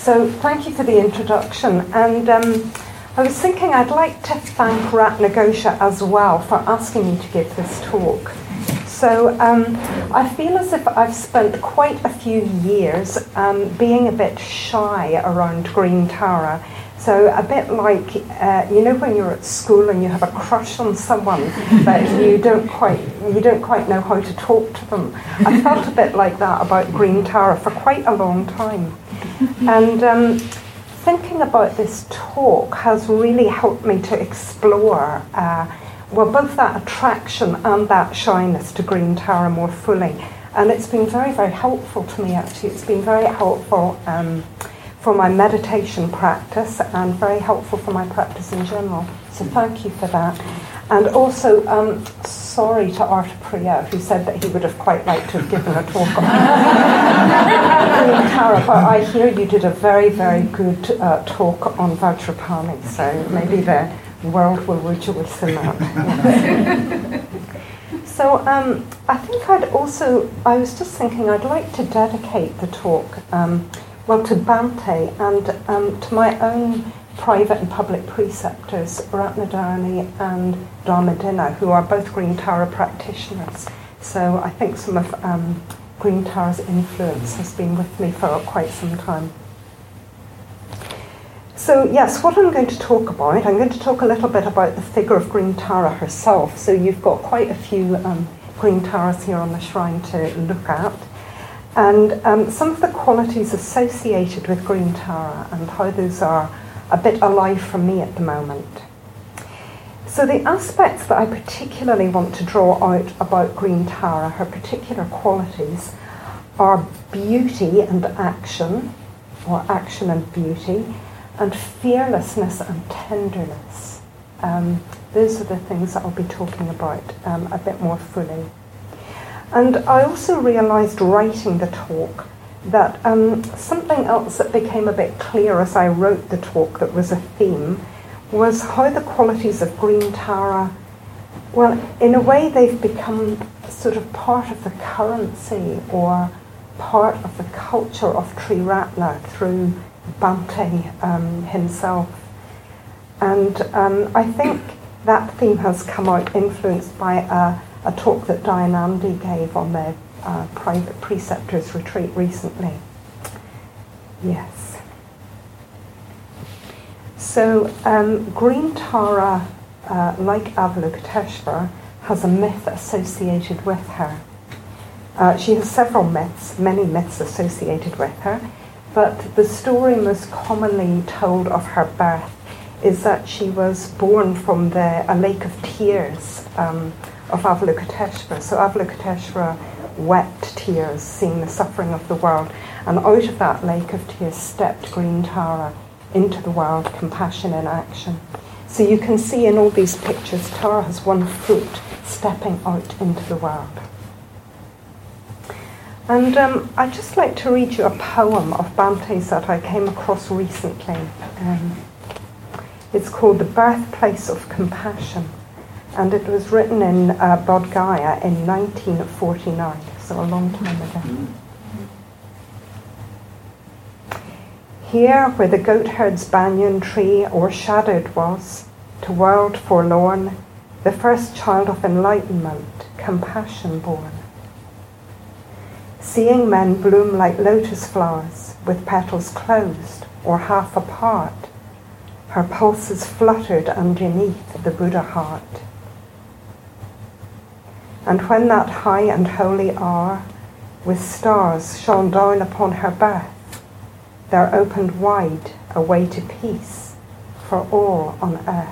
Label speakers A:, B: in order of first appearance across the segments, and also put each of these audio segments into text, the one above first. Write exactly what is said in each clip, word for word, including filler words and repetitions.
A: So thank you for the introduction. And um, I was thinking I'd like to thank Ratnaghosa as well for asking me to give this talk. So um, I feel as if I've spent quite a few years um, being a bit shy around Green Tara. So a bit like, uh, you know, when you're at school and you have a crush on someone, but you don't quite you don't quite know how to talk to them. I felt a bit like that about Green Tara for quite a long time. And um, thinking about this talk has really helped me to explore, uh, well, both that attraction and that shyness to Green Tara more fully. And it's been very, very helpful to me, actually. It's been very helpful um, for my meditation practice and very helpful for my practice in general. So thank you for that. And also, um, sorry to Arta Priya, who said that he would have quite liked to have given a talk on Green Tara, but I hear you did a very, very good uh, talk on Vajrapani, so maybe the world will rejoice in that. Yes. So um, I think I'd also, I was just thinking I'd like to dedicate the talk um, well, to Bhante and um, to my own private and public preceptors, Ratnadharani and Dharmadina, who are both Green Tara practitioners. So I think some of um, Green Tara's influence has been with me for quite some time. So yes, what I'm going to talk about, I'm going to talk a little bit about the figure of Green Tara herself. So you've got quite a few um, Green Taras here on the shrine to look at. And um, some of the qualities associated with Green Tara and how those are a bit alive for me at the moment. So the aspects that I particularly want to draw out about Green Tara, her particular qualities, are beauty and action, or action and beauty, and fearlessness and tenderness. Um, those are the things that I'll be talking about um, a bit more fully. And I also realised writing the talk that um, something else that became a bit clear as I wrote the talk that was a theme was how the qualities of Green Tara, well, in a way they've become sort of part of the currency or part of the culture of Triratna through Bhante um, himself. And um, I think that theme has come out influenced by a a talk that Dayanandi gave on their uh, private preceptors retreat recently. Yes. So um, Green Tara, uh, like Avalokiteshvara, has a myth associated with her. Uh, she has several myths, many myths associated with her, but the story most commonly told of her birth is that she was born from the, a lake of tears um, of Avalokiteshvara. So Avalokiteshvara wept tears, seeing the suffering of the world, and out of that lake of tears stepped Green Tara into the world, compassion in action. So you can see in all these pictures, Tara has one foot stepping out into the world. And um, I'd just like to read you a poem of Bhante's that I came across recently. Um, it's called The Birthplace of Compassion. And it was written in uh, Bodh Gaya in nineteen forty-nine, so a long time ago. Here where the goatherd's banyan tree o'ershadowed was, to world forlorn, the first child of enlightenment, compassion born. Seeing men bloom like lotus flowers, with petals closed or half apart, her pulses fluttered underneath the Buddha heart. And when that high and holy hour, with stars shone down upon her birth, there opened wide a way to peace for all on earth.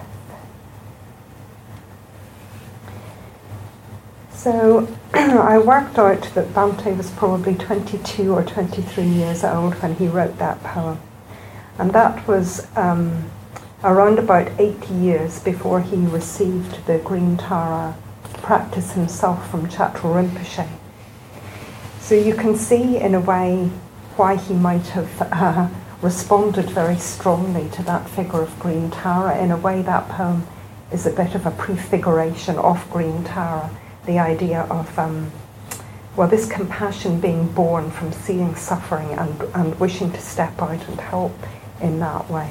A: So I worked out that Bhante was probably twenty-two or twenty-three years old when he wrote that poem. And that was um, around about eighty years before he received the Green Tara practice himself from Chatrul Rinpoche. So you can see in a way why he might have uh, responded very strongly to that figure of Green Tara. In a way that poem is a bit of a prefiguration of Green Tara, the idea of um, well, this compassion being born from seeing suffering and, and wishing to step out and help in that way.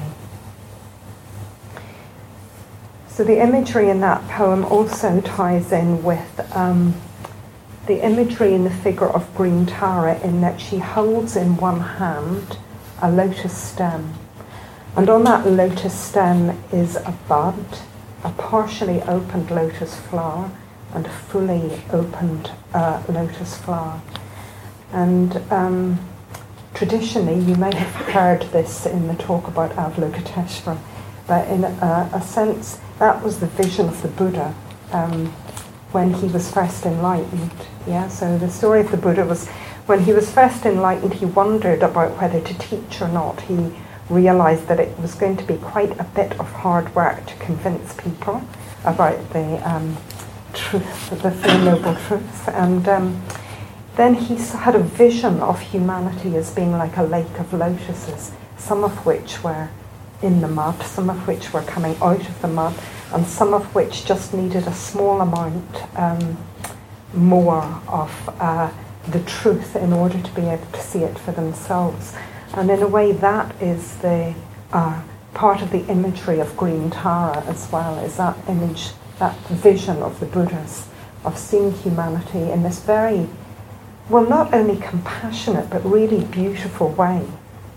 A: So the imagery in that poem also ties in with um, the imagery in the figure of Green Tara, in that she holds in one hand a lotus stem. And on that lotus stem is a bud, a partially opened lotus flower, and a fully opened uh, lotus flower. And um, traditionally, you may have heard this in the talk about Avalokiteshvara, but in a, a sense, that was the vision of the Buddha um, when he was first enlightened. Yeah, so the story of the Buddha was when he was first enlightened, he wondered about whether to teach or not. He realized that it was going to be quite a bit of hard work to convince people about the um, truth, the Four Noble Truths. And um, then he had a vision of humanity as being like a lake of lotuses, some of which were in the mud, some of which were coming out of the mud, and some of which just needed a small amount um, more of uh, the truth in order to be able to see it for themselves. And in a way, that is the uh, part of the imagery of Green Tara as well, is that image, that vision of the Buddhas, of seeing humanity in this very, well, not only compassionate, but really beautiful way.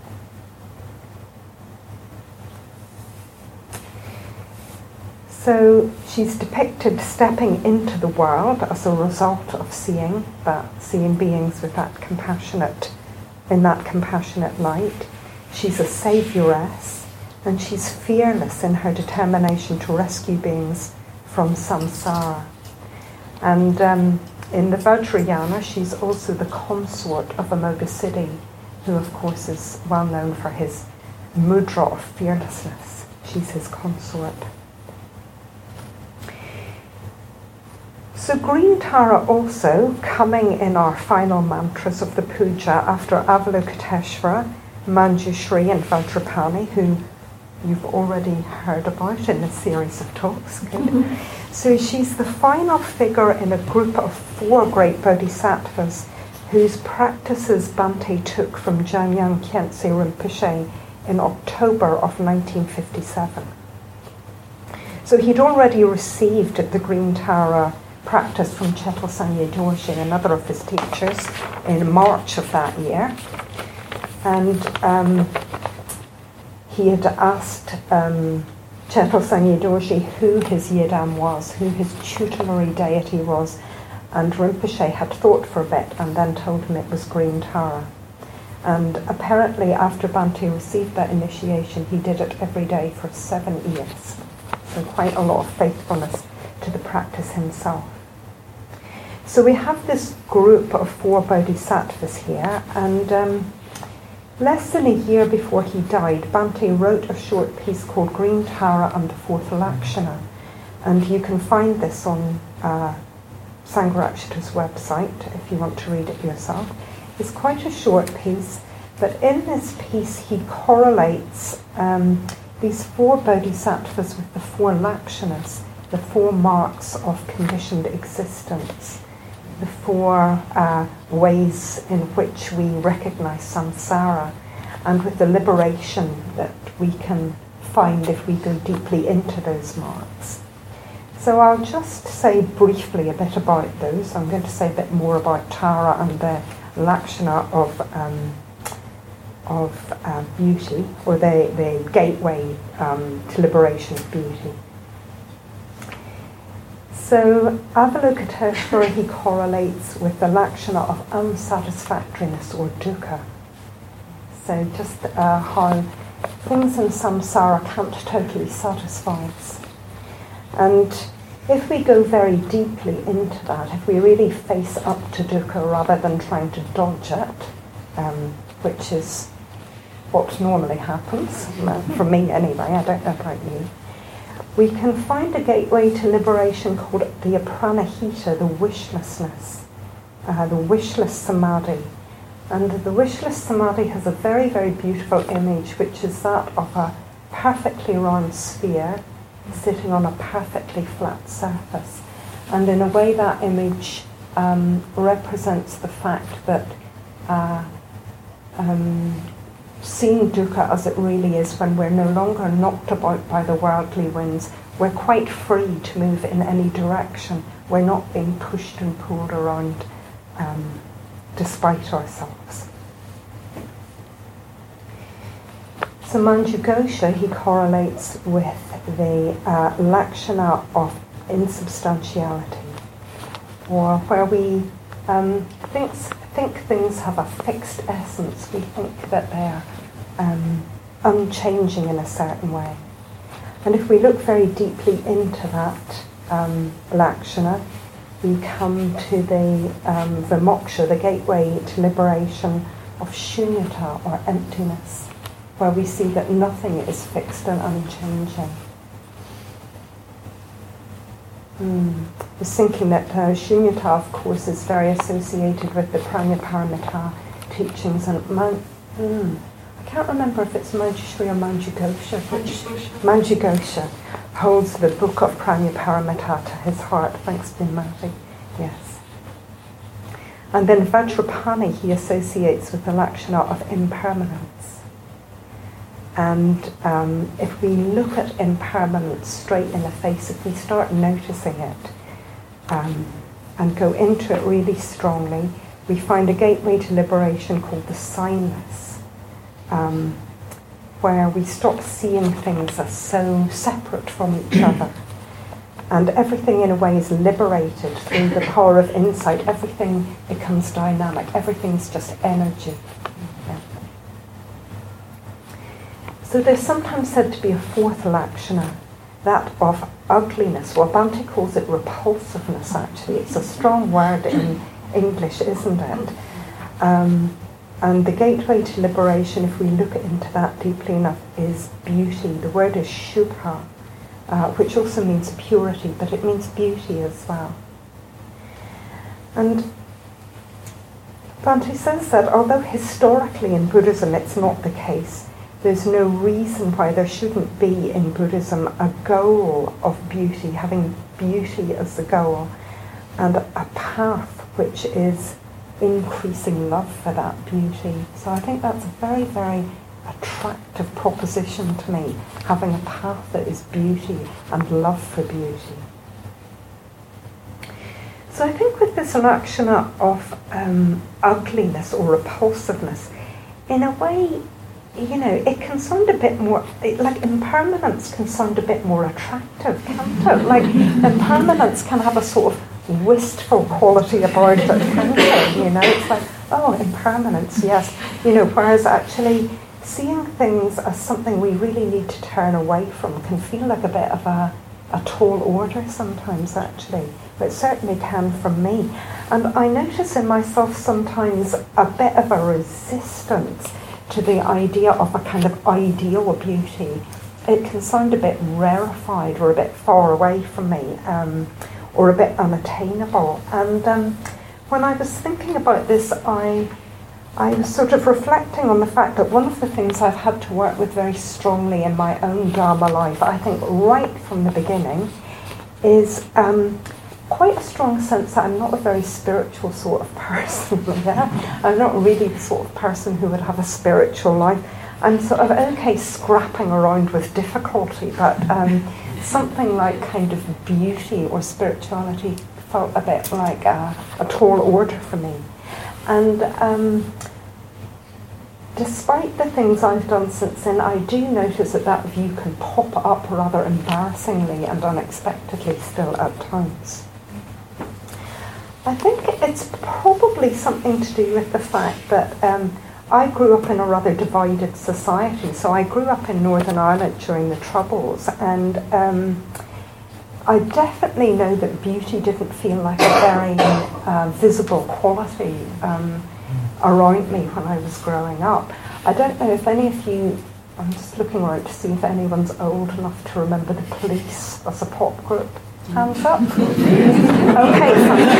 A: So she's depicted stepping into the world as a result of seeing that, seeing beings with that compassionate, in that compassionate light. She's a savioress, and she's fearless in her determination to rescue beings from samsara. And um, in the Vajrayana, she's also the consort of Amoghasiddhi, who of course is well known for his mudra of fearlessness. She's his consort. So Green Tara also, coming in our final mantras of the puja after Avalokiteshvara, Manjushri and Vajrapani, who you've already heard about in a series of talks. Good. Mm-hmm. So she's the final figure in a group of four great bodhisattvas whose practices Bhante took from Jamyang Khyentse Rinpoche in October of nineteen fifty-seven. So he'd already received the Green Tara practice from Chetal Sangye Dorje, another of his teachers, in March of that year. And um, he had asked um, Chetal Sangye Dorje who his Yidam was, who his tutelary deity was, and Rinpoche had thought for a bit and then told him it was Green Tara. And apparently after Bhante received that initiation, he did it every day for seven years. So quite a lot of faithfulness to the practice himself. So we have this group of four bodhisattvas here, and um, less than a year before he died, Bhante wrote a short piece called Green Tara and the Fourth Lakshana, and you can find this on uh, Sangharakshita's website if you want to read it yourself. It's quite a short piece, but in this piece he correlates um, these four bodhisattvas with the four lakshanas, the four marks of conditioned existence, the four uh, ways in which we recognize samsara, and with the liberation that we can find if we go deeply into those marks. So I'll just say briefly a bit about those. I'm going to say a bit more about Tara and the lakshana of um, of uh, beauty, or the, the gateway um, to liberation of beauty. So Avalokiteshvara he correlates with the lakshana of unsatisfactoriness or dukkha. So just uh, how things in samsara can't totally satisfy us. And if we go very deeply into that, if we really face up to dukkha rather than trying to dodge it, um, which is what normally happens, for me anyway, I don't know about you, we can find a gateway to liberation called the apranahita, the wishlessness, uh, the wishless samadhi. And the wishless samadhi has a very, very beautiful image, which is that of a perfectly round sphere sitting on a perfectly flat surface. And in a way that image um, represents the fact that uh, um, seeing dukkha as it really is, when we're no longer knocked about by the worldly winds, we're quite free to move in any direction. We're not being pushed and pulled around um, despite ourselves. So Manjughosha, he correlates with the uh, lakshana of insubstantiality, or where we um, think, think things have a fixed essence. We think that they're um, unchanging in a certain way. And if we look very deeply into that um, lakshana, we come to the um, vimoksha, the gateway to liberation of shunyata, or emptiness, where we see that nothing is fixed and unchanging. Mm. I was thinking that uh, shunyata, of course, is very associated with the Prajnaparamita teachings, and man, mm, I can't remember if it's Manjushri or Manjughosha, which Manjughosha holds the book of Prajnaparamita to his heart. Thanks, Bimati. Yes. And then Vajrapani he associates with the lakshana of impermanence. And um, if we look at impermanence straight in the face, if we start noticing it um, and go into it really strongly, we find a gateway to liberation called the signless, um, where we stop seeing things as so separate from each other. And everything in a way is liberated through the power of insight. Everything becomes dynamic. Everything's just energy. Yeah. So there's sometimes said to be a fourth lakshana, that of ugliness. Well, Bhante calls it repulsiveness, actually. It's a strong word in English, isn't it? Um, and the gateway to liberation, if we look into that deeply enough, is beauty. The word is shubha, uh, which also means purity, but it means beauty as well. And Bhante says that although historically in Buddhism it's not the case, there's no reason why there shouldn't be in Buddhism a goal of beauty, having beauty as the goal, and a path which is increasing love for that beauty. So I think that's a very, very attractive proposition to me, having a path that is beauty and love for beauty. So I think with this lakshana of um, ugliness or repulsiveness, in a way, you know, it can sound a bit more, like impermanence can sound a bit more attractive, can't it? Like impermanence can have a sort of wistful quality about it, can't it? You know, it's like, oh, impermanence, yes. You know, whereas actually seeing things as something we really need to turn away from can feel like a bit of a, a tall order sometimes, actually. But it certainly can from me. And I notice in myself sometimes a bit of a resistance to the idea of a kind of ideal beauty. It can sound a bit rarefied or a bit far away from me, um, or a bit unattainable. And um, when I was thinking about this, I I was sort of reflecting on the fact that one of the things I've had to work with very strongly in my own Dharma life, I think right from the beginning, is um, quite a strong sense that I'm not a very spiritual sort of person. Yeah? I'm not really the sort of person who would have a spiritual life. I'm sort of okay scrapping around with difficulty, but um, something like kind of beauty or spirituality felt a bit like a, a tall order for me. And um, despite the things I've done since then, I do notice that that view can pop up rather embarrassingly and unexpectedly still at times. I think it's probably something to do with the fact that um, I grew up in a rather divided society. So I grew up in Northern Ireland during the Troubles, and um, I definitely know that beauty didn't feel like a very uh, visible quality um, around me when I was growing up. I don't know if any of you, I'm just looking around to see if anyone's old enough to remember the Police as a pop group. Hands up. Okay,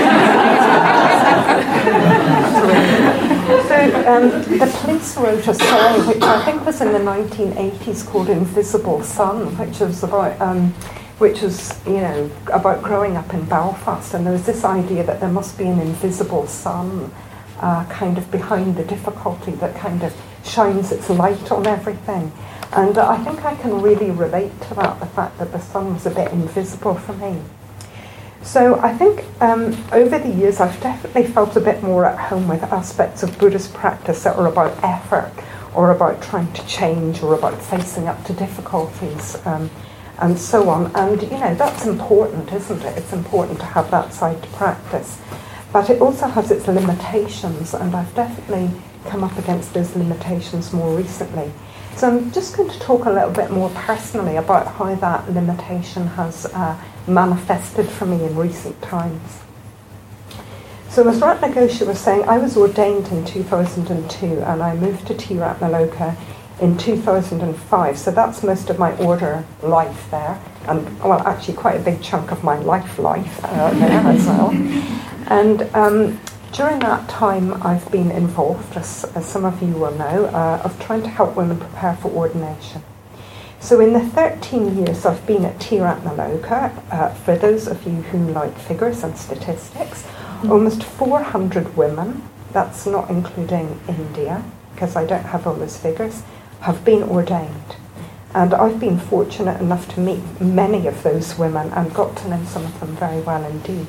A: so um, the Police wrote a song which I think was in the nineteen eighties called Invisible Sun, which was about um, which was, you know, about growing up in Belfast, and there was this idea that there must be an invisible sun uh, kind of behind the difficulty that kind of shines its light on everything. And uh, I think I can really relate to that, the fact that the sun was a bit invisible for me. So I think um, over the years I've definitely felt a bit more at home with aspects of Buddhist practice that are about effort, or about trying to change, or about facing up to difficulties, um, and so on. And, you know, that's important, isn't it? It's important to have that side to practice. But it also has its limitations, and I've definitely come up against those limitations more recently. So I'm just going to talk a little bit more personally about how that limitation has uh, manifested for me in recent times. So as Ratnagosha was saying, I was ordained in two thousand two, and I moved to Tiratnaloka in two thousand five. So that's most of my order life there, and well, actually quite a big chunk of my life life uh, there as well. And um, during that time, I've been involved, as, as some of you will know, uh, of trying to help women prepare for ordination. So in the thirteen years I've been at Tiratnaloka, uh, for those of you who like figures and statistics, mm-hmm. almost four hundred women, that's not including India, because I don't have all those figures, have been ordained. And I've been fortunate enough to meet many of those women and got to know some of them very well indeed.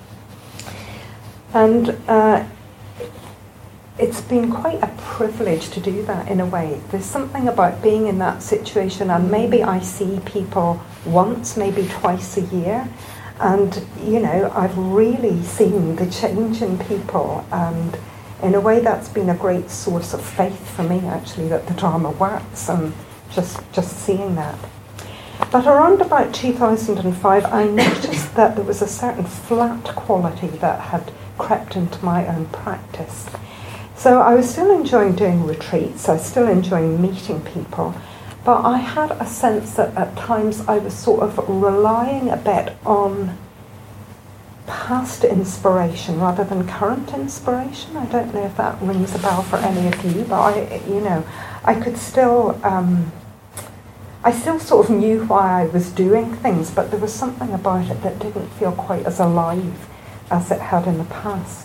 A: And uh, it's been quite a privilege to do that in a way. There's something about being in that situation, and maybe I see people once, maybe twice a year, and, you know, I've really seen the change in people, and in a way that's been a great source of faith for me, actually, that the Dharma works, and just, just seeing that. But around about two thousand five, I noticed that there was a certain flat quality that had crept into my own practice. So I was still enjoying doing retreats, I was still enjoying meeting people, but I had a sense that at times I was sort of relying a bit on past inspiration rather than current inspiration. I don't know if that rings a bell for any of you, but I, you know, I could still, um, I still sort of knew why I was doing things, but there was something about it that didn't feel quite as alive as it had in the past.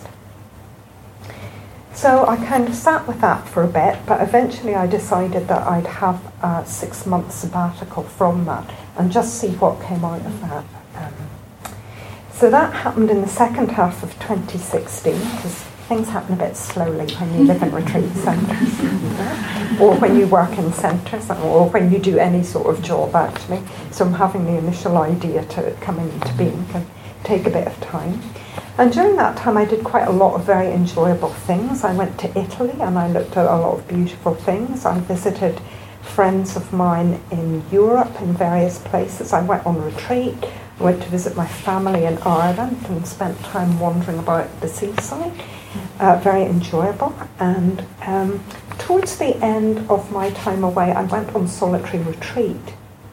A: So I kind of sat with that for a bit, but eventually I decided that I'd have a six month sabbatical from that and just see what came out of that. Um, so that happened in the second half of twenty sixteen, because things happen a bit slowly when you live in retreat centres, or when you work in centres, or when you do any sort of job actually. So having the initial idea to it coming into being can take a bit of time. And during that time I did quite a lot of very enjoyable things. I went to Italy and I looked at a lot of beautiful things. I visited friends of mine in Europe in various places. I went on retreat. I went to visit my family in Ireland and spent time wandering about the seaside. Uh, very enjoyable. And um, towards the end of my time away, I went on solitary retreat.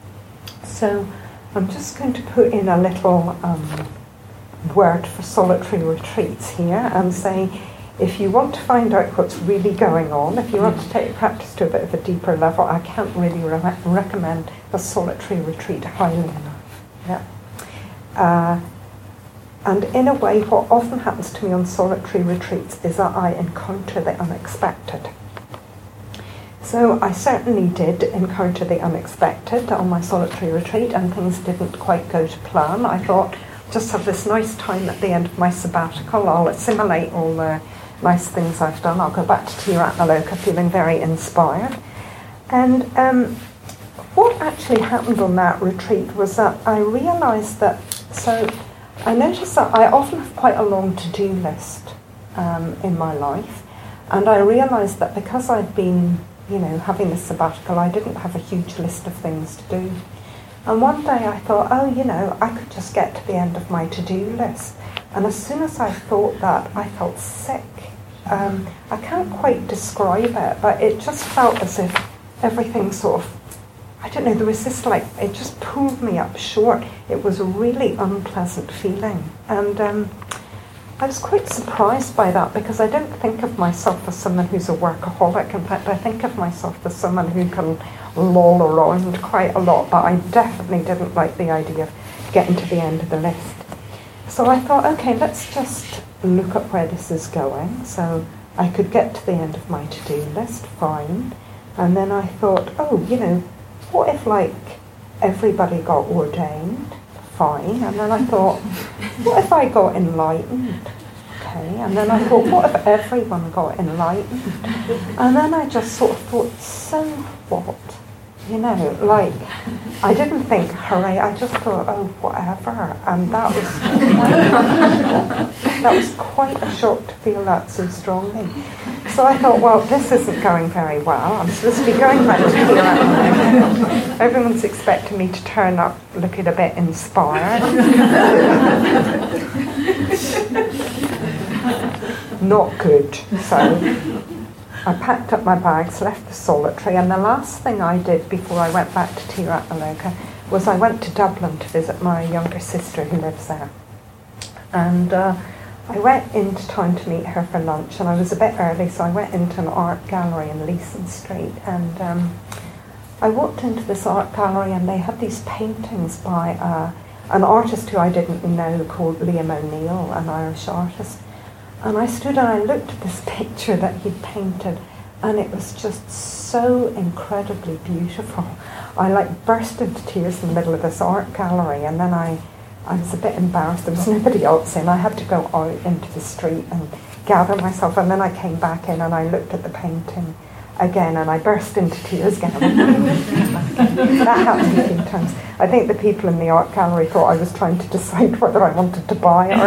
A: So I'm just going to put in a little um, word for solitary retreats here and say, if you want to find out what's really going on, if you want to take practice to a bit of a deeper level, I can't really re- recommend a solitary retreat highly enough. Yeah. Uh, and in a way, what often happens to me on solitary retreats is that I encounter the unexpected. So I certainly did encounter the unexpected on my solitary retreat, and things didn't quite go to plan. I thought, just have this nice time at the end of my sabbatical, I'll assimilate all the nice things I've done, I'll go back to Tiratnaloka feeling very inspired. And um, what actually happened on that retreat was that I realised that, so I noticed that I often have quite a long to-do list um, in my life, and I realised that because I'd been, you know, having this sabbatical, I didn't have a huge list of things to do. And one day I thought, oh, you know, I could just get to the end of my to-do list. And as soon as I thought that, I felt sick. Um, I can't quite describe it, but it just felt as if everything sort of, I don't know, there was this like, it just pulled me up short. It was a really unpleasant feeling. And um, I was quite surprised by that, because I don't think of myself as someone who's a workaholic. In fact, I think of myself as someone who can loll around quite a lot, but I definitely didn't like the idea of getting to the end of the list. So I thought, okay, let's just look at where this is going. So I could get to the end of my to-do list, fine. And then I thought, oh, you know, what if, like, everybody got ordained? Fine. And then I thought, what if I got enlightened? Okay. And then I thought, what if everyone got enlightened? And then I just sort of thought, so what? You know, like, I didn't think, hooray, I just thought, oh, whatever. And that was, that was quite a shock to feel that so strongly. So I thought, well, this isn't going very well. I'm supposed to be going back to here. Everyone's expecting me to turn up looking a bit inspired. Not good. So I packed up my bags, left the solitary, and the last thing I did before I went back to Tirataloka was I went to Dublin to visit my younger sister who lives there. And uh, I went into town to meet her for lunch, and I was a bit early, so I went into an art gallery in Leeson Street, and um, I walked into this art gallery, and they had these paintings by uh, an artist who I didn't know called Liam O'Neill, an Irish artist. And I stood and I looked at this picture that he'd painted, and it was just so incredibly beautiful. I like burst into tears in the middle of this art gallery, and then I, I was a bit embarrassed. There was nobody else in. I had to go out into the street and gather myself, and then I came back in and I looked at the painting again, and I burst into tears again. That happened a few times. I think the people in the art gallery thought I was trying to decide whether I wanted to buy it or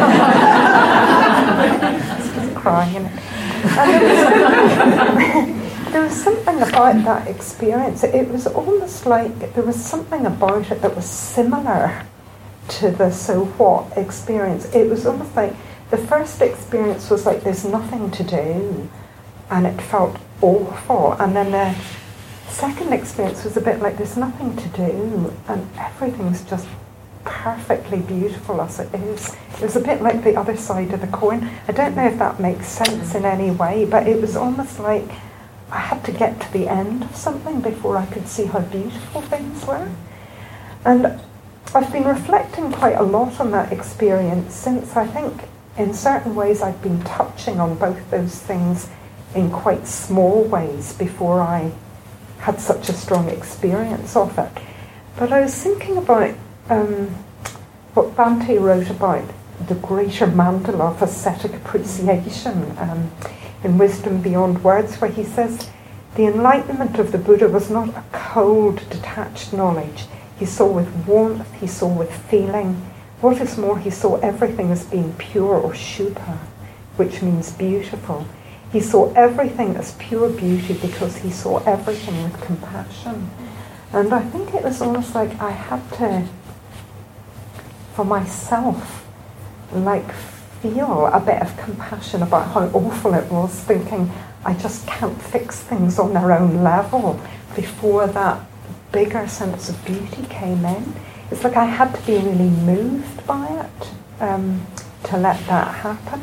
A: not. Just crying. And there was, there was something about that experience. It was almost like there was something about it that was similar to the So What experience. It was almost like the first experience was like there's nothing to do, and it felt awful. And then the second experience was a bit like there's nothing to do, and everything's just perfectly beautiful as it is. It was a bit like the other side of the coin. I don't know if that makes sense in any way, but it was almost like I had to get to the end of something before I could see how beautiful things were. And I've been reflecting quite a lot on that experience since. I think in certain ways I've been touching on both those things in quite small ways before I had such a strong experience of it. But I was thinking about um, what Bhante wrote about the greater mandala of ascetic appreciation um, in Wisdom Beyond Words, where he says the enlightenment of the Buddha was not a cold, detached knowledge. He saw with warmth, he saw with feeling. What is more, he saw everything as being pure or shubha, which means beautiful. He saw everything as pure beauty because he saw everything with compassion. And I think it was almost like I had to, for myself, like feel a bit of compassion about how awful it was, thinking I just can't fix things on their own level before that bigger sense of beauty came in. It's like I had to be really moved by it um, to let that happen.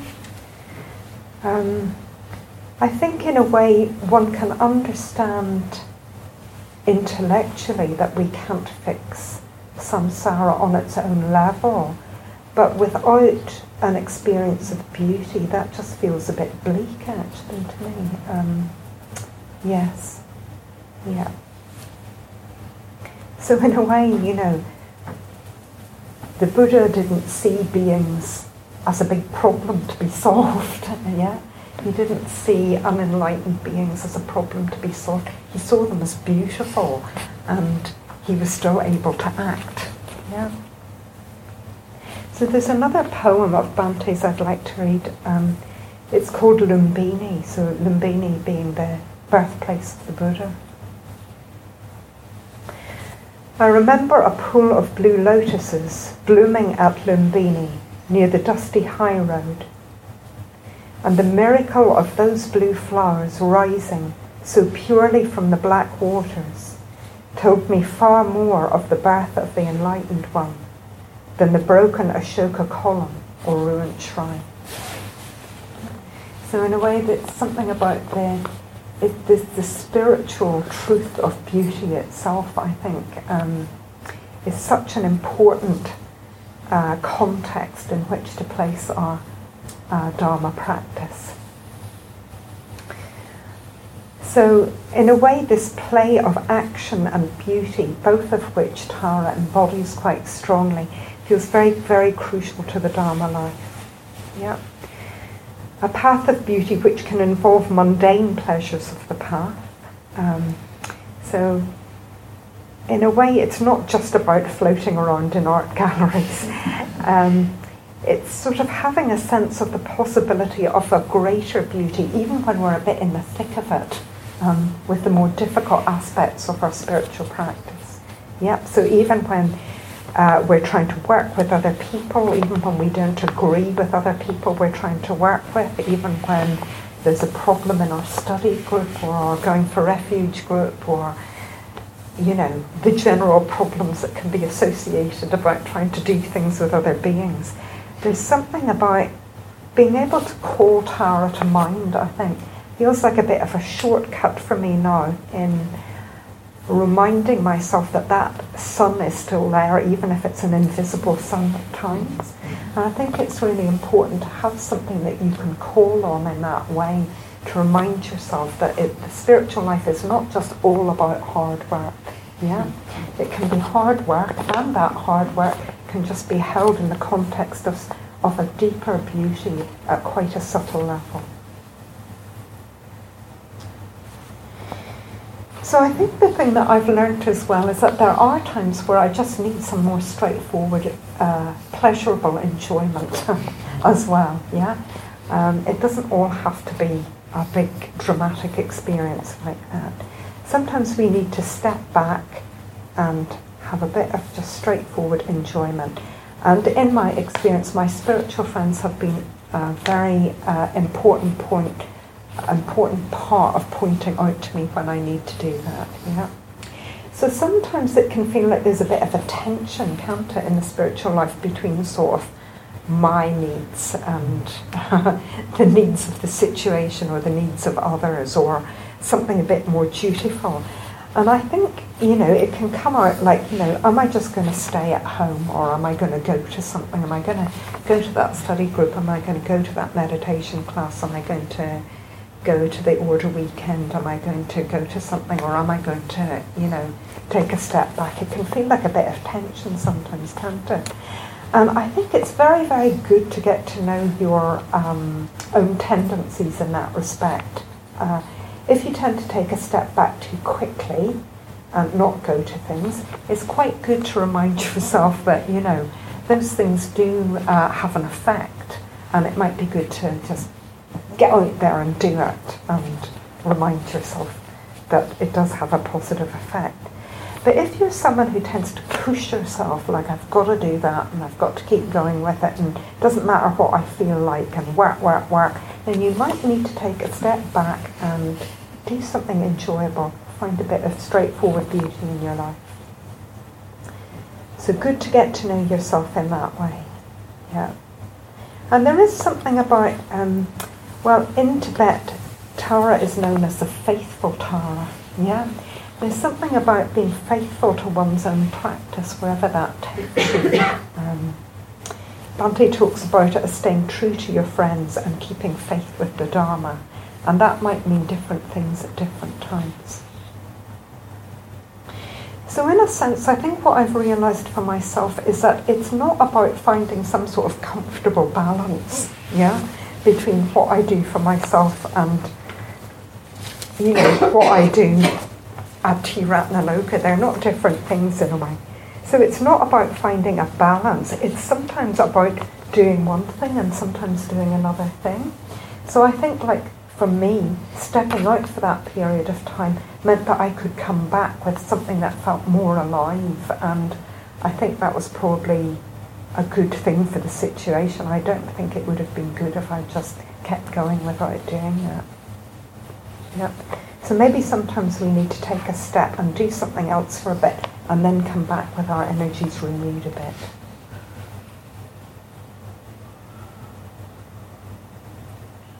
A: Um, I think in a way one can understand intellectually that we can't fix samsara on its own level, but without an experience of beauty, that just feels a bit bleak actually to me. Um, yes, yeah. So in a way, you know, the Buddha didn't see beings as a big problem to be solved, yeah? He didn't see unenlightened beings as a problem to be solved. He saw them as beautiful, and he was still able to act. Yeah. So there's another poem of Bhante's I'd like to read. Um, it's called Lumbini, so Lumbini being the birthplace of the Buddha. I remember a pool of blue lotuses blooming at Lumbini near the dusty high road, and the miracle of those blue flowers rising so purely from the black waters told me far more of the birth of the enlightened one than the broken Ashoka column or ruined shrine. So in a way, that's something about the it, the, the spiritual truth of beauty itself, I think, um, is such an important uh, context in which to place our uh, Dharma practice. So in a way, this play of action and beauty, both of which Tara embodies quite strongly, feels very, very crucial to the Dharma life. Yeah. A path of beauty which can involve mundane pleasures of the path. Um, so in a way, it's not just about floating around in art galleries. Um, it's sort of having a sense of the possibility of a greater beauty, even when we're a bit in the thick of it, um, with the more difficult aspects of our spiritual practice. Yep. So even when uh, we're trying to work with other people, even when we don't agree with other people we're trying to work with, even when there's a problem in our study group or our going for refuge group, or you know, the general problems that can be associated about trying to do things with other beings. There's something about being able to call Tara to mind, I think. Feels like a bit of a shortcut for me now in reminding myself that that sun is still there, even if it's an invisible sun at times. And I think it's really important to have something that you can call on in that way, to remind yourself that it, the spiritual life is not just all about hard work. Yeah, it can be hard work, and that hard work can just be held in the context of, of a deeper beauty at quite a subtle level. So I think the thing that I've learnt as well is that there are times where I just need some more straightforward, uh, pleasurable enjoyment as well. Yeah, um, it doesn't all have to be a big dramatic experience like that. Sometimes we need to step back and have a bit of just straightforward enjoyment. And in my experience, my spiritual friends have been a very uh, important point, important part of pointing out to me when I need to do that. Yeah. So sometimes it can feel like there's a bit of a tension, can't it, in the spiritual life between sort of my needs and the needs of the situation or the needs of others, or something a bit more dutiful. And I think, you know, it can come out like, you know, am I just going to stay at home, or am I going to go to something? Am I going to go to that study group? Am I going to go to that meditation class? Am I going to go to the order weekend? Am I going to go to something, or am I going to, you know, take a step back? It can feel like a bit of tension sometimes, can't it? And I think it's very, very good to get to know your um, own tendencies in that respect. Uh, if you tend to take a step back too quickly and not go to things, it's quite good to remind yourself that, you know, those things do uh, have an effect, and it might be good to just get out there and do it and remind yourself that it does have a positive effect. But if you're someone who tends to push yourself, like I've got to do that and I've got to keep going with it and it doesn't matter what I feel like and work, work, work, then you might need to take a step back and do something enjoyable, find a bit of straightforward beauty in your life. So good to get to know yourself in that way. Yeah. And there is something about, um, well, in Tibet, Tara is known as the faithful Tara. Yeah. There's something about being faithful to one's own practice, wherever that takes you. Um, Bhante talks about it as staying true to your friends and keeping faith with the Dharma, and that might mean different things at different times. So in a sense, I think what I've realised for myself is that it's not about finding some sort of comfortable balance, yeah, between what I do for myself and, you know, what I do at Tiratnaloka. They're not different things in a way. So it's not about finding a balance. It's sometimes about doing one thing and sometimes doing another thing. So I think, like, for me, stepping out for that period of time meant that I could come back with something that felt more alive, and I think that was probably a good thing for the situation. I don't think it would have been good if I just kept going without doing that. Yep. So maybe sometimes we need to take a step and do something else for a bit and then come back with our energies renewed a bit.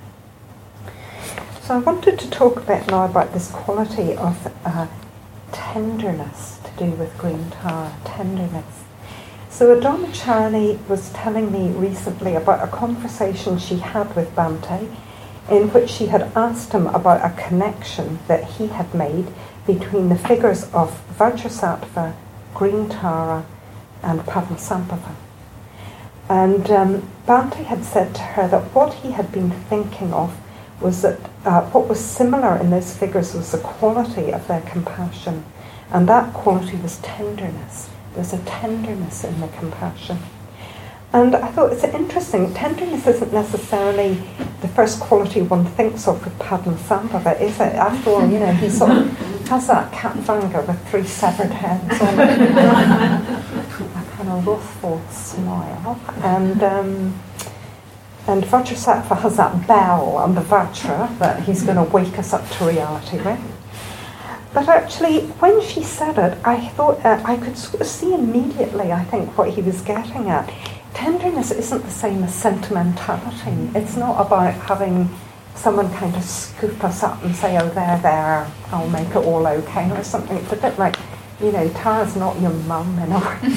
A: So I wanted to talk a bit now about this quality of uh, tenderness to do with Green Tara, tenderness. So Adama Charlie was telling me recently about a conversation she had with Bhante, in which she had asked him about a connection that he had made between the figures of Vajrasattva, Green Tara, and Padmasambhava. And um, Bhante had said to her that what he had been thinking of was that uh, what was similar in those figures was the quality of their compassion, and that quality was tenderness. There's a tenderness in the compassion. And I thought it's interesting, tenderness isn't necessarily the first quality one thinks of with Padmasambhava, is it? After all, you know, he sort of has that Khatvanga with three severed heads on it. A kind of wrathful smile. And um, and Vajrasattva has that bell on the Vajra that he's going to wake us up to reality with. But actually, when she said it, I thought uh, I could sort of see immediately, I think, what he was getting at. Tenderness isn't the same as sentimentality. It's not about having someone kind of scoop us up and say, oh, there, there, I'll make it all okay, or something. It's a bit like, you know, Tara's not your mum in a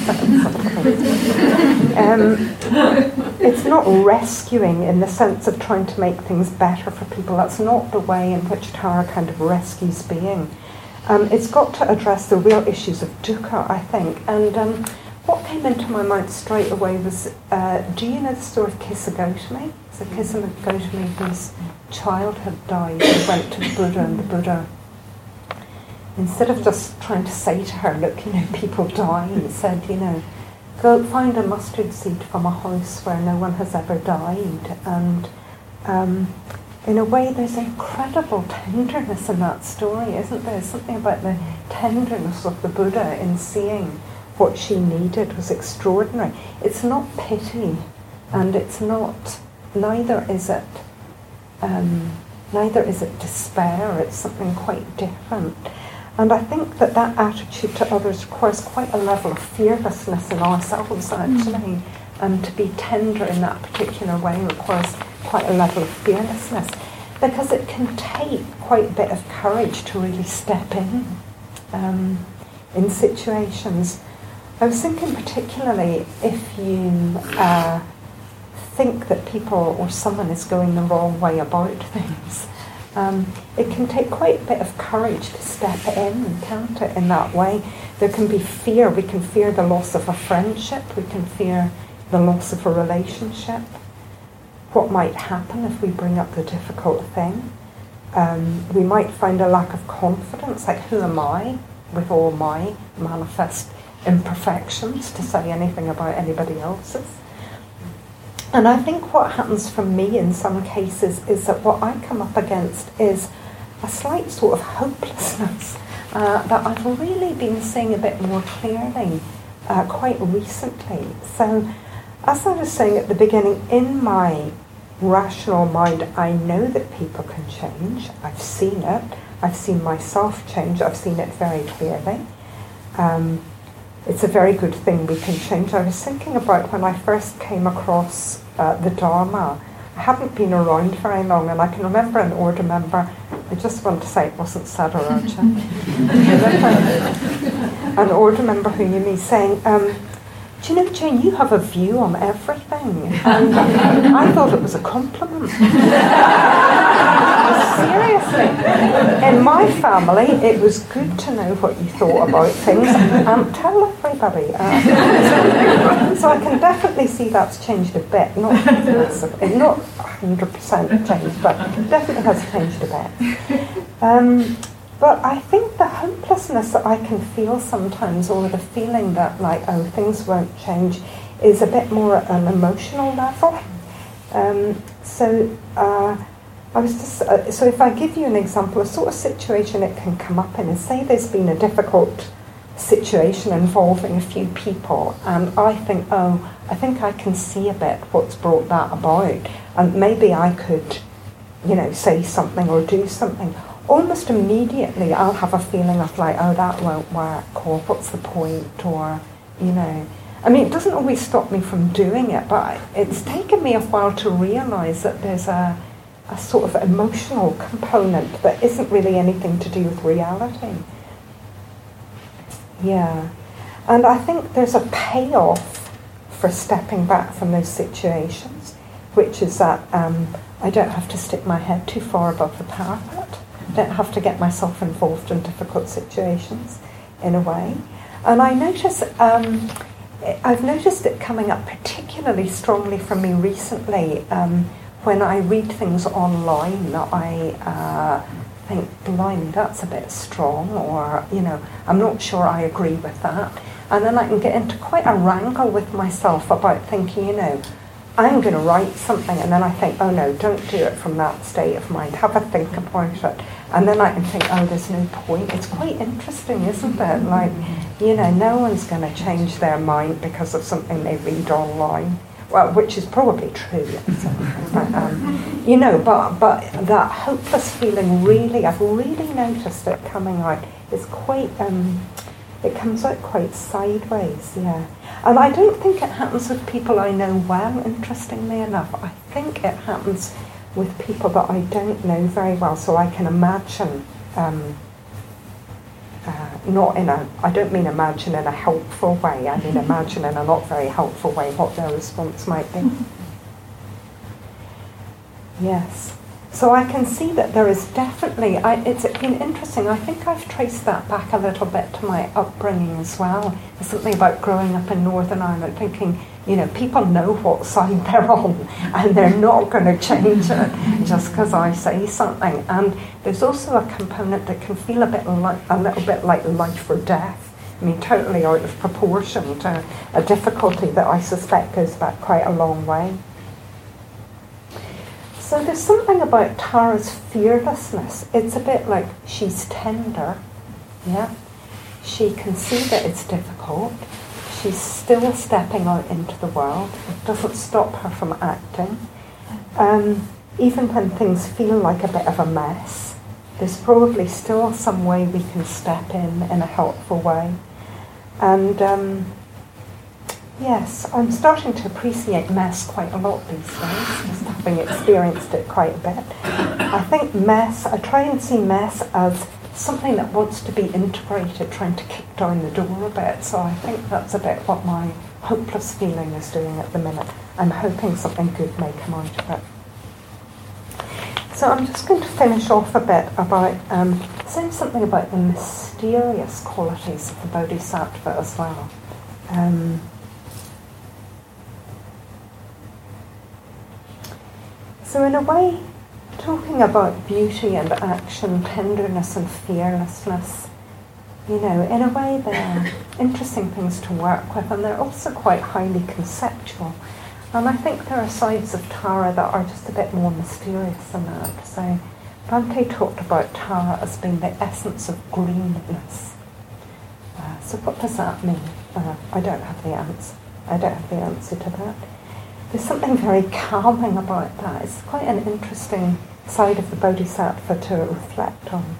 A: way. um, it's not rescuing in the sense of trying to make things better for people. That's not the way in which Tara kind of rescues being. Um, it's got to address the real issues of dukkha, I think. And um, what came into my mind straight away was, uh, do you know the story of Kissa Gautami? So Kissa Gautami, whose child had died, and went to the Buddha, and the Buddha, instead of just trying to say to her, look, you know, people die, he said, you know, go find a mustard seed from a house where no one has ever died. And um, in a way, there's incredible tenderness in that story, isn't there? Something about the tenderness of the Buddha in seeing what she needed was extraordinary. It's not pity, and it's not, neither is it, um, neither is it despair. It's something quite different. And I think that that attitude to others requires quite a level of fearlessness in ourselves, actually. Mm. And to be tender in that particular way requires quite a level of fearlessness, because it can take quite a bit of courage to really step in um, in situations. I was thinking particularly if you uh, think that people or someone is going the wrong way about things, um, it can take quite a bit of courage to step in, can't it, in that way. There can be fear. We can fear the loss of a friendship. We can fear the loss of a relationship. What might happen if we bring up the difficult thing? Um, we might find a lack of confidence, like who am I, with all my manifest imperfections, to say anything about anybody else's. And I think what happens for me in some cases is that what I come up against is a slight sort of hopelessness uh, that I've really been seeing a bit more clearly uh, quite recently. So, as I was saying at the beginning, in my rational mind, I know that people can change. I've seen it. I've seen myself change. I've seen it very clearly. Um, it's a very good thing we can change. I was thinking about when I first came across uh, the Dharma. I haven't been around very long, and I can remember an order member, I just want to say it wasn't Sadharaja, an order member who knew me saying, um, do you know, Jane, you have a view on everything. And um, I thought it was a compliment. Seriously. In my family, it was good to know what you thought about things and tell everybody. Uh, so, so I can definitely see that's changed a bit. Not massive, not one hundred percent changed, but definitely has changed a bit. Um, But I think the hopelessness that I can feel sometimes, or the feeling that, like, oh, things won't change, is a bit more at an emotional level. Um, so, uh, I was just, uh, so if I give you an example, a sort of situation it can come up in is, say there's been a difficult situation involving a few people, and I think, oh, I think I can see a bit what's brought that about, and maybe I could, you know, say something or do something. Almost immediately I'll have a feeling of like, oh, that won't work, or what's the point, or, you know. I mean, it doesn't always stop me from doing it, but it's taken me a while to realise that there's a, a sort of emotional component that isn't really anything to do with reality. Yeah. And I think there's a payoff for stepping back from those situations, which is that um, I don't have to stick my head too far above the parapet. I don't have to get myself involved in difficult situations, in a way. And I notice, um, I've noticed it coming up particularly strongly for me recently um, when I read things online that I uh, think, blimey, that's a bit strong, or, you know, I'm not sure I agree with that. And then I can get into quite a wrangle with myself about thinking, you know, I'm going to write something, and then I think, oh no, don't do it from that state of mind. Have a think about it. And then I can think, oh, there's no point. It's quite interesting, isn't it? Like, you know, no one's going to change their mind because of something they read online. Well, which is probably true. So, but, um, you know, but, but that hopeless feeling really, I've really noticed it coming out. It's quite... Um, It comes out quite sideways, yeah. And I don't think it happens with people I know well, interestingly enough. I think it happens with people that I don't know very well, so I can imagine, um, uh, not in a, I don't mean imagine in a helpful way, I mean imagine in a not very helpful way what their response might be. Yes. So I can see that there is definitely, I, it's been interesting, I think I've traced that back a little bit to my upbringing as well. There's something about growing up in Northern Ireland thinking, you know, people know what side they're on and they're not going to change it just because I say something. And there's also a component that can feel a bit like, a little bit like life or death. I mean, totally out of proportion to a difficulty that I suspect goes back quite a long way. So there's something about Tara's fearlessness. It's a bit like she's tender, yeah? She can see that it's difficult. She's still stepping out into the world. It doesn't stop her from acting. Um, even when things feel like a bit of a mess, there's probably still some way we can step in in a helpful way. And um, yes, I'm starting to appreciate mess quite a lot these days, just having experienced it quite a bit. I think mess, I try and see mess as something that wants to be integrated, trying to kick down the door a bit. So I think that's a bit what my hopeless feeling is doing at the minute. I'm hoping something good may come out of it. So I'm just going to finish off a bit about um, saying something about the mysterious qualities of the Bodhisattva as well. Um, So in a way, talking about beauty and action, tenderness and fearlessness, you know, in a way they're interesting things to work with, and they're also quite highly conceptual. And I think there are sides of Tara that are just a bit more mysterious than that. So Bhante talked about Tara as being the essence of greenness. Uh, so what does that mean? Uh, I don't have the answer. I don't have the answer to that. There's something very calming about that. It's quite an interesting side of the Bodhisattva to reflect on.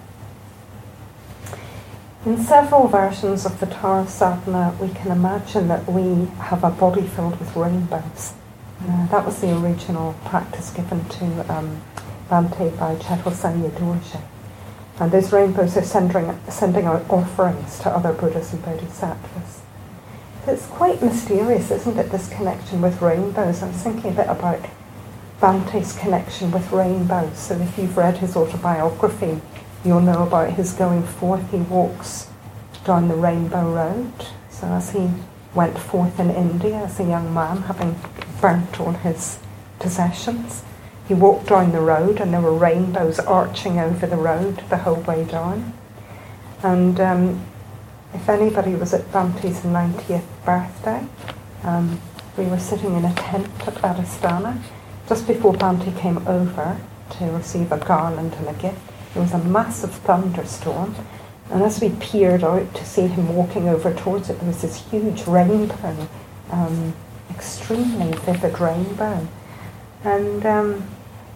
A: In several versions of the Tara Sadhana, we can imagine that we have a body filled with rainbows. Uh, that was the original practice given to um, Bhante by Chaitanya Dorje. And those rainbows are sending, sending out offerings to other Buddhas and Bodhisattvas. It's quite mysterious, isn't it, this connection with rainbows? I was thinking a bit about Bhante's connection with rainbows. So if you've read his autobiography, you'll know about his going forth. He walks down the Rainbow Road. So as he went forth in India as a young man, having burnt all his possessions, he walked down the road and there were rainbows arching over the road the whole way down. And um, if anybody was at Bhante's ninetieth birthday, um, we were sitting in a tent at Adhisthana just before Bhante came over to receive a garland and a gift. There was a massive thunderstorm, and as we peered out to see him walking over towards it, there was this huge rainbow, um, extremely vivid rainbow. And um,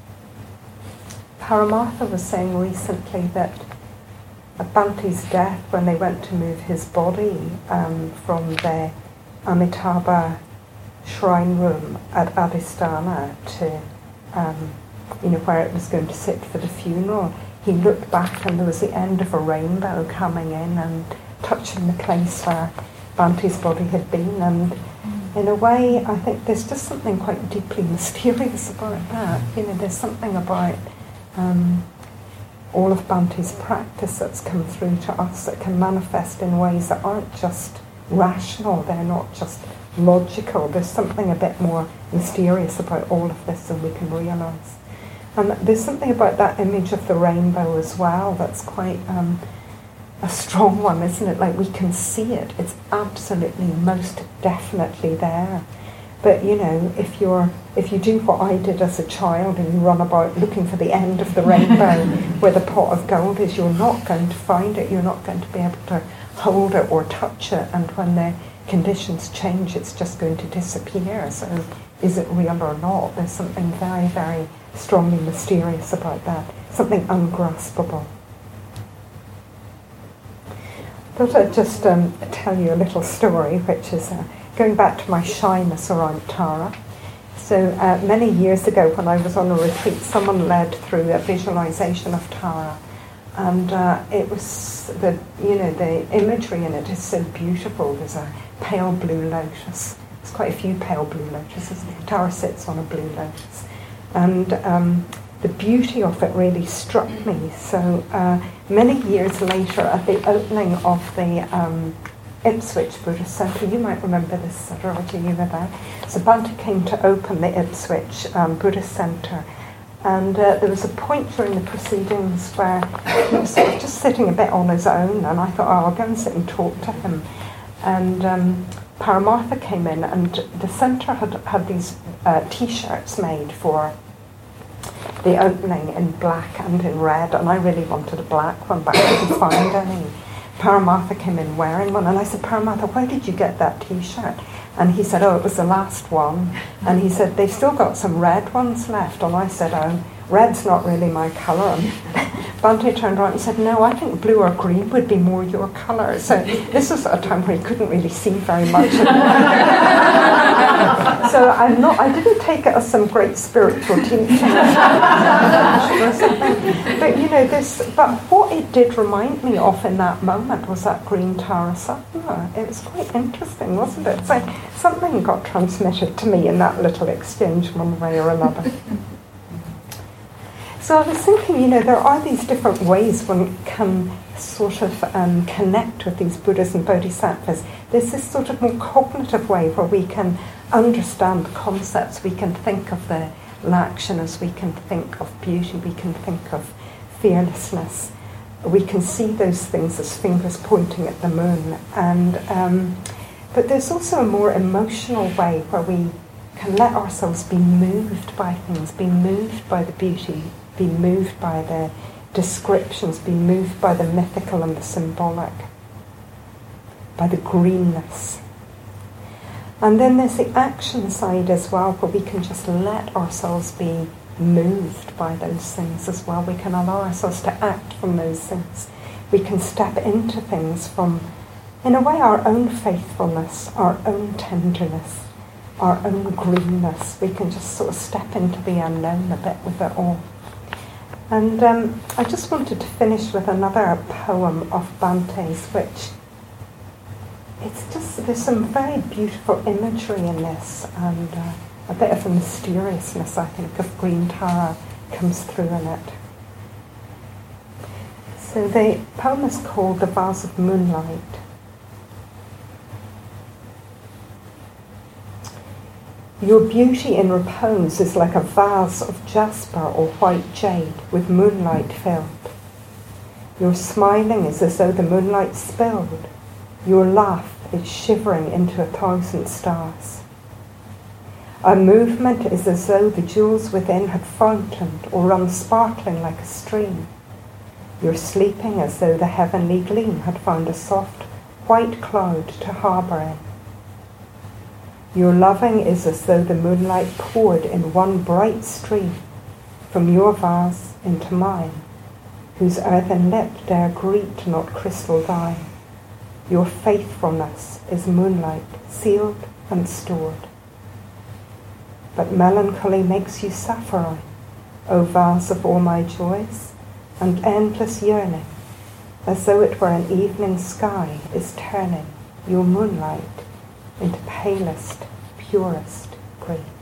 A: Paramartha was saying recently that at Bhante's death, when they went to move his body um, from the Amitabha shrine room at Adhisthana to um, you know, where it was going to sit for the funeral, he looked back and there was the end of a rainbow coming in, and touching the place where Bante's body had been, and in a way I think there's just something quite deeply mysterious about that. You know, there's something about um, all of Bante's practice that's come through to us that can manifest in ways that aren't just rational, they're not just logical. There's something a bit more mysterious about all of this than we can realise. And there's something about that image of the rainbow as well that's quite um, a strong one, isn't it? Like, we can see it. It's absolutely, most definitely there. But, you know, if you're if you do what I did as a child and you run about looking for the end of the rainbow where the pot of gold is, you're not going to find it. You're not going to be able to hold it or touch it. And when the conditions change, it's just going to disappear. So is it real or not? There's something very, very strongly mysterious about that. Something ungraspable. I thought I'd just um, tell you a little story, which is uh, going back to my shyness around Tara. So uh, many years ago, when I was on a retreat, someone led through a visualization of Tara, and uh, it was the you know the imagery in it is so beautiful. There's a pale blue lotus. There's quite a few pale blue lotuses. Tara sits on a blue lotus, and um, the beauty of it really struck me. So uh, many years later, at the opening of the um, Ipswich Buddhist Centre, you might remember this, Roger, you were there. So Bante came to open the Ipswich um, Buddhist Centre, and uh, there was a point during the proceedings where he was sort of just sitting a bit on his own, and I thought, oh, I'll go and sit and talk to him. And um, Paramartha came in, and the centre had had these uh, T-shirts made for the opening in black and in red, and I really wanted a black one, but I couldn't find any. Paramartha came in wearing one, and I said, Paramartha, where did you get that T-shirt? And he said, oh, it was the last one. And he said, they've still got some red ones left. And I said, oh, red's not really my colour. And Bante turned around and said, no, I think blue or green would be more your colour. So this was a time where he couldn't really see very much. So I'm not, I didn't take it as some great spiritual teaching or something. But, you know, this, but what it did remind me of in that moment was that green Tara Satna. It was quite interesting, wasn't it? So something got transmitted to me in that little exchange one way or another. So I was thinking, you know, there are these different ways one can sort of um, connect with these Buddhas and Bodhisattvas. There's this sort of more cognitive way where we can understand the concepts, we can think of the Lakshanas, we can think of beauty, we can think of fearlessness. We can see those things as fingers pointing at the moon. And um, but there's also a more emotional way where we can let ourselves be moved by things, be moved by the beauty, be moved by the descriptions, be moved by the mythical and the symbolic, by the greenness. And then there's the action side as well, where we can just let ourselves be moved by those things as well. We can allow ourselves to act from those things. We can step into things from, in a way, our own faithfulness, our own tenderness, our own greenness. We can just sort of step into the unknown a bit with it all. And um, I just wanted to finish with another poem of Bante's, which it's just, there's some very beautiful imagery in this, and uh, a bit of a mysteriousness, I think, of green Tara comes through in it. So the poem is called The Vase of Moonlight. Your beauty in repose is like a vase of jasper or white jade with moonlight filled. Your smiling is as though the moonlight spilled. Your laugh is shivering into a thousand stars. Our movement is as though the jewels within had fountained or run sparkling like a stream. Your sleeping as though the heavenly gleam had found a soft white cloud to harbour in. Your loving is as though the moonlight poured in one bright stream from your vase into mine, whose earthen lip dare greet not crystal thine. Your faithfulness is moonlight, sealed and stored. But melancholy makes you sapphire, O vase of all my joys, and endless yearning, as though it were an evening sky, is turning your moonlight into palest, purest grey.